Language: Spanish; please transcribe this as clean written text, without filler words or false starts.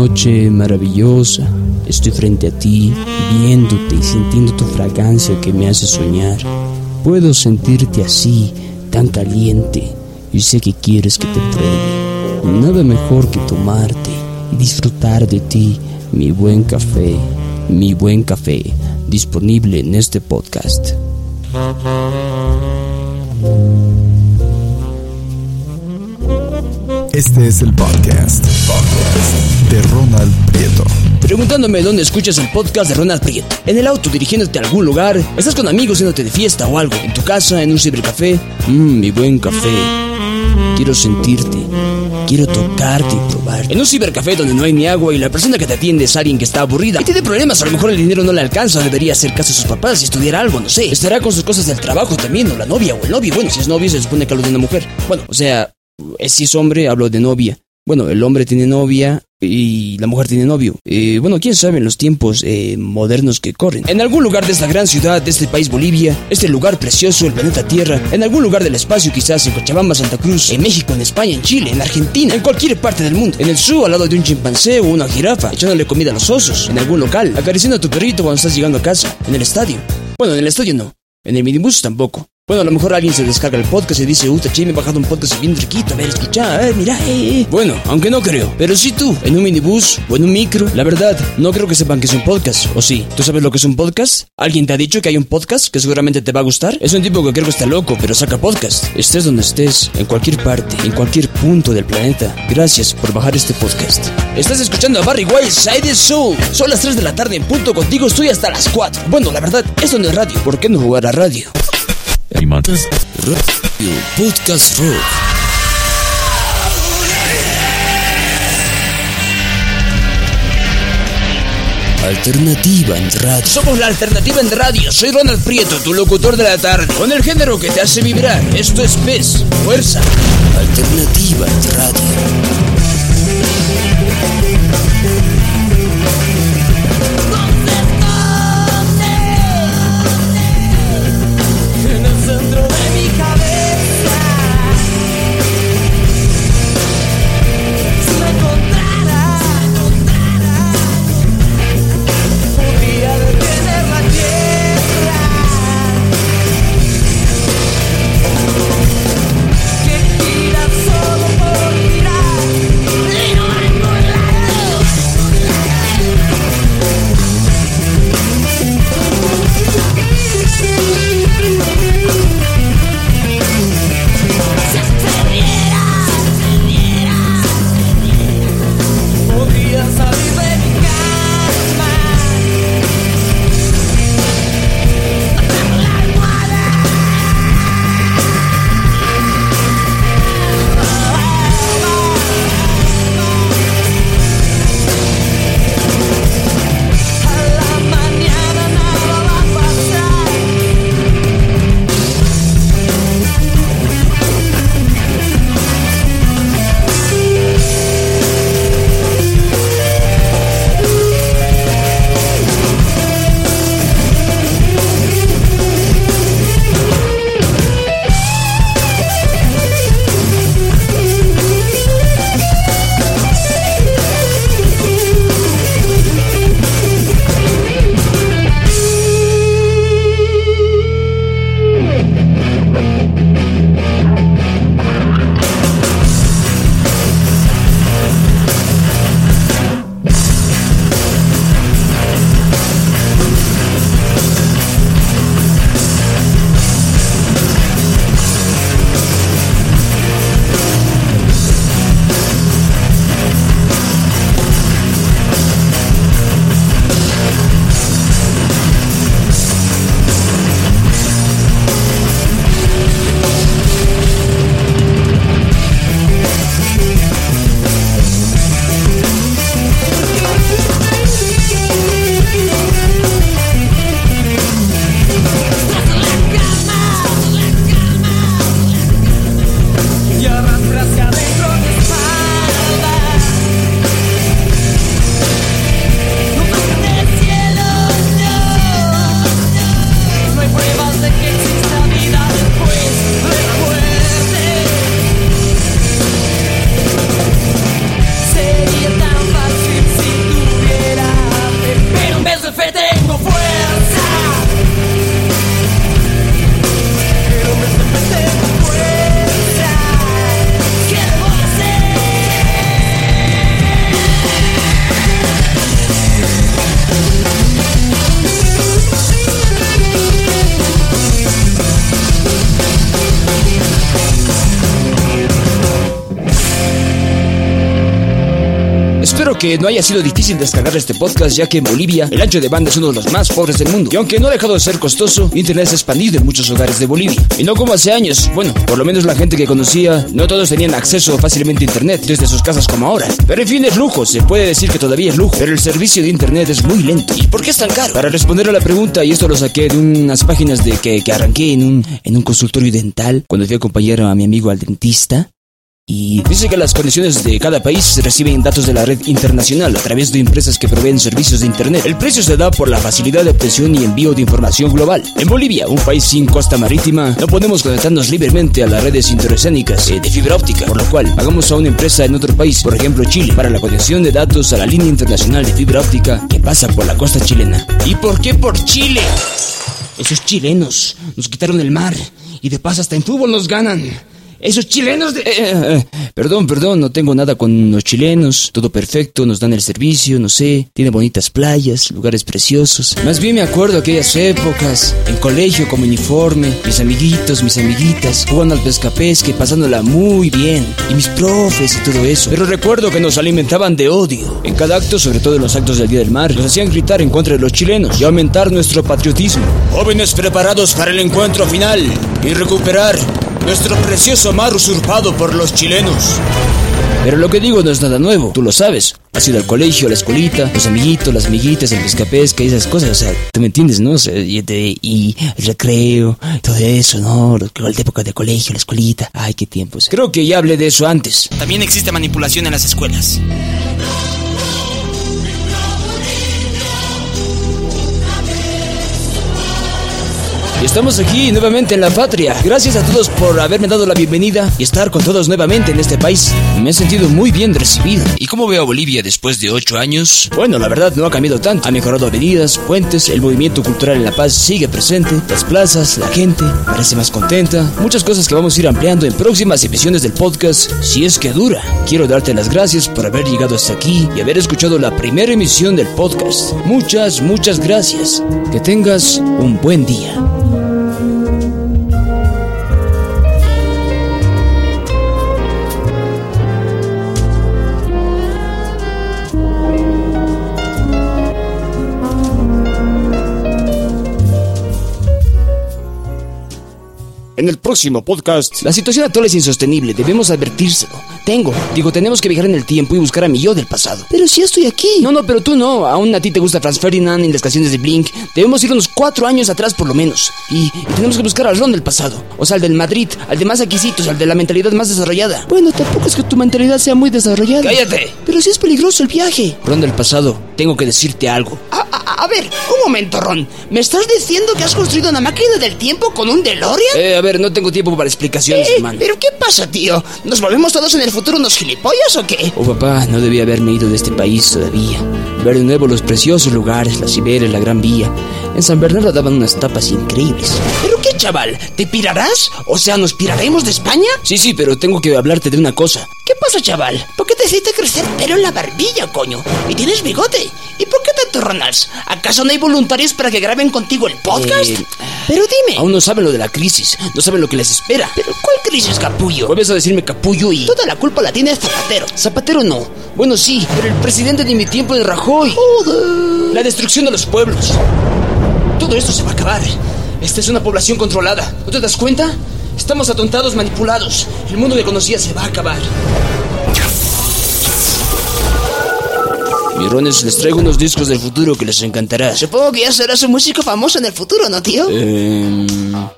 noche maravillosa. Estoy frente a ti, viéndote y sintiendo tu fragancia que me hace soñar. Puedo sentirte así, tan caliente, y sé que quieres que te pruebe. Nada mejor que tomarte y disfrutar de ti, mi buen café, disponible en este podcast. Este es el podcast de Ronald Prieto. Preguntándome dónde escuchas el podcast de Ronald Prieto. En el auto dirigiéndote a algún lugar, estás con amigos yéndote de fiesta o algo, en tu casa, en un cibercafé. Mi buen café. Quiero sentirte, quiero tocarte y probar. En un cibercafé donde no hay ni agua y la persona que te atiende es alguien que está aburrida y tiene problemas, a lo mejor el dinero no le alcanza, debería hacer caso a sus papás y estudiar algo, no sé. Estará con sus cosas del trabajo también, o la novia o el novio. Bueno, si es novio se supone que hablo de una mujer. Bueno, o sea, si es hombre hablo de novia. Bueno, el hombre tiene novia y la mujer tiene novio. Bueno, quién sabe en los tiempos modernos que corren. En algún lugar de esta gran ciudad, de este país Bolivia, este lugar precioso, el planeta Tierra, en algún lugar del espacio quizás, en Cochabamba, Santa Cruz, en México, en España, en Chile, en Argentina, en cualquier parte del mundo. En el zoo, al lado de un chimpancé o una jirafa, echándole comida a los osos. En algún local, acariciando a tu perrito cuando estás llegando a casa. En el estadio. Bueno, en el estadio no. En el minibús tampoco. Bueno, a lo mejor alguien se descarga el podcast y dice, che, me he bajado un podcast bien riquito, a ver, escucha, mira, Bueno, aunque no creo, pero sí tú, en un minibús o en un micro, la verdad, no creo que sepan que es un podcast, ¿o sí? ¿Tú sabes lo que es un podcast? ¿Alguien te ha dicho que hay un podcast que seguramente te va a gustar? Es un tipo que creo que está loco, pero saca podcast. Estés donde estés, en cualquier parte, en cualquier punto del planeta, gracias por bajar este podcast. Estás escuchando a Barry White, Side Soul. Son las 3 de la tarde en punto, contigo estoy hasta las 4. Bueno, la verdad, esto no es radio, ¿por qué no jugar a radio? Podcast Rock. Alternativa en radio. Somos la alternativa en radio. Soy Ronald Prieto, tu locutor de la tarde, con el género que te hace vibrar. Esto es PES, fuerza. Alternativa en radio. Solo por mirar. Espero que no haya sido difícil descargar este podcast, ya que en Bolivia el ancho de banda es uno de los más pobres del mundo. Y aunque no ha dejado de ser costoso, internet se ha expandido en muchos hogares de Bolivia. Y no como hace años. Bueno, por lo menos la gente que conocía, no todos tenían acceso fácilmente a internet desde sus casas como ahora. Pero en fin, es lujo, se puede decir que todavía es lujo. Pero el servicio de internet es muy lento. ¿Y por qué es tan caro? Para responder a la pregunta, y esto lo saqué de unas páginas de que arranqué en un consultorio dental cuando fui a acompañar a mi amigo al dentista. Y dice que las conexiones de cada país reciben datos de la red internacional a través de empresas que proveen servicios de internet. El precio se da por la facilidad de obtención y envío de información global. En Bolivia, un país sin costa marítima, no podemos conectarnos libremente a las redes interoceánicas de fibra óptica, por lo cual pagamos a una empresa en otro país, por ejemplo Chile, para la conexión de datos a la línea internacional de fibra óptica que pasa por la costa chilena. ¿Y por qué por Chile? Esos chilenos nos quitaron el mar y de paso hasta en fútbol nos ganan. Esos chilenos de... Perdón, no tengo nada con los chilenos. Todo perfecto, nos dan el servicio, no sé. Tiene bonitas playas, lugares preciosos. Más bien me acuerdo aquellas épocas, en colegio como uniforme, mis amiguitos, mis amiguitas, jugando al pesca-pesca y pasándola muy bien. Y mis profes y todo eso. Pero recuerdo que nos alimentaban de odio. En cada acto, sobre todo en los actos del Día del Mar, nos hacían gritar en contra de los chilenos y aumentar nuestro patriotismo. Jóvenes preparados para el encuentro final y recuperar nuestro precioso mar usurpado por los chilenos. Pero lo que digo no es nada nuevo, tú lo sabes. Has ido al colegio, a la escuelita, los amiguitos, las amiguitas, el pesca-pesca y esas cosas. O sea, tú me entiendes, ¿no? O sea, y el recreo, todo eso, ¿no? La época de colegio, la escuelita. Ay, qué tiempos. Creo que ya hablé de eso antes. También existe manipulación en las escuelas. Y estamos aquí nuevamente en la patria. Gracias a todos por haberme dado la bienvenida y estar con todos nuevamente en este país. Me he sentido muy bien recibido. ¿Y cómo veo a Bolivia después de 8 años? Bueno, la verdad no ha cambiado tanto. Ha mejorado avenidas, puentes, el movimiento cultural en La Paz sigue presente, las plazas, la gente parece más contenta. Muchas cosas que vamos a ir ampliando en próximas emisiones del podcast, si es que dura. Quiero darte las gracias por haber llegado hasta aquí y haber escuchado la primera emisión del podcast. Muchas gracias. Que tengas un buen día. En el próximo podcast, la situación actual es insostenible, debemos advertírselo. Tenemos que viajar en el tiempo y buscar a mi yo del pasado. Pero si ya estoy aquí. No, pero tú no, aún a ti te gusta Franz Ferdinand y las canciones de Blink. Debemos ir unos 4 años atrás por lo menos. Y tenemos que buscar al Ron del pasado. O sea, al del Madrid, al de más exquisitos, al de la mentalidad más desarrollada. Bueno, tampoco es que tu mentalidad sea muy desarrollada. ¡Cállate! Pero sí es peligroso el viaje. Ron del pasado, tengo que decirte algo. A ver, un momento, Ron. ¿Me estás diciendo que has construido una máquina del tiempo con un DeLorean? A ver, no tengo tiempo para explicaciones, hermano. ¿Pero qué pasa, tío? ¿Nos volvemos todos en el futuro unos gilipollas o qué? Oh, papá, no debía haberme ido de este país todavía. Ver de nuevo los preciosos lugares, las Iberes, la Gran Vía. En San Bernardo daban unas tapas increíbles. ¿Pero qué, chaval? ¿Te pirarás? O sea, ¿nos piraremos de España? Sí, pero tengo que hablarte de una cosa. ¿Qué pasa, chaval? ¿Por qué te hiciste crecer pelo en la barbilla, coño? ¿Y tienes bigote? ¿Y por qué tanto, Ronalds? ¿Acaso no hay voluntarios para que graben contigo el podcast? Pero dime. Aún no saben lo de la crisis, no saben lo que les espera. ¿Pero cuál crisis, capullo? Vuelves a decirme capullo y... Toda la culpa la tiene Zapatero. Zapatero no. Bueno, sí, pero el presidente de mi tiempo es Rajoy. Joder. La destrucción de los pueblos. Todo esto se va a acabar. Esta es una población controlada. ¿No te das cuenta? Estamos atontados, manipulados. El mundo que conocía se va a acabar. Mirones, les traigo unos discos del futuro que les encantará. Supongo que ya serás un músico famoso en el futuro, ¿no, tío?